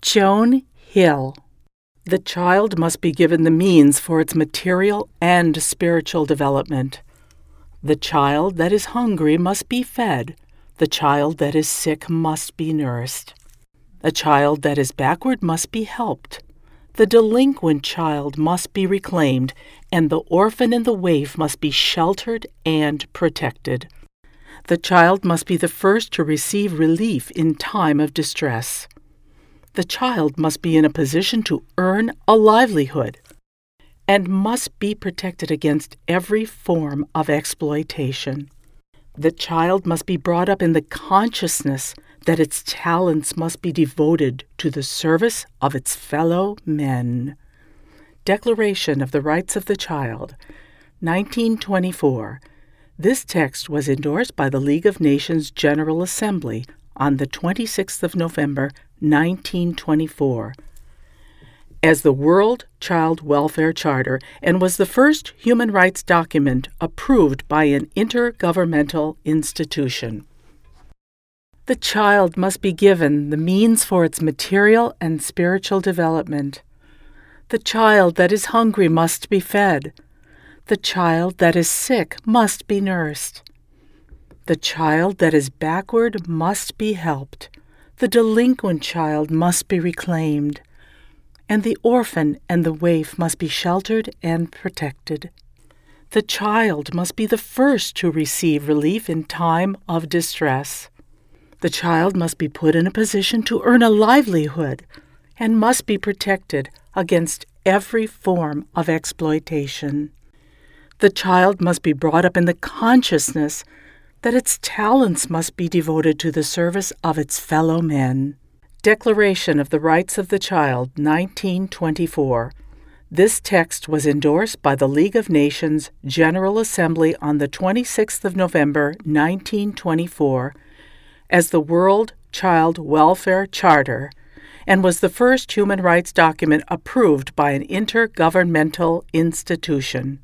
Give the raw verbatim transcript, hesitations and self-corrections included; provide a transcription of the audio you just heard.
Joan Hill. The child must be given the means for its material and spiritual development. The child that is hungry must be fed. The child that is sick must be nursed. The child that is backward must be helped. The delinquent child must be reclaimed, and the orphan and the waif must be sheltered and protected. The child must be the first to receive relief in time of distress. The child must be in a position to earn a livelihood and must be protected against every form of exploitation. The child must be brought up in the consciousness that its talents must be devoted to the service of its fellow men. Declaration of the Rights of the Child, nineteen twenty-four. This text was endorsed by the League of Nations General Assembly on the twenty-sixth of November, nineteen twenty-four, as the World Child Welfare Charter, and was the first human rights document approved by an intergovernmental institution. The child must be given the means for its material and spiritual development. The child that is hungry must be fed. The child that is sick must be nursed. The child that is backward must be helped. The delinquent child must be reclaimed, and the orphan and the waif must be sheltered and protected. The child must be the first to receive relief in time of distress. The child must be put in a position to earn a livelihood and must be protected against every form of exploitation. The child must be brought up in the consciousness that its talents must be devoted to the service of its fellow men. Declaration of the Rights of the Child, nineteen twenty-four. This text was endorsed by the League of Nations General Assembly on the twenty-sixth of November, nineteen twenty-four, as the World Child Welfare Charter, and was the first human rights document approved by an intergovernmental institution.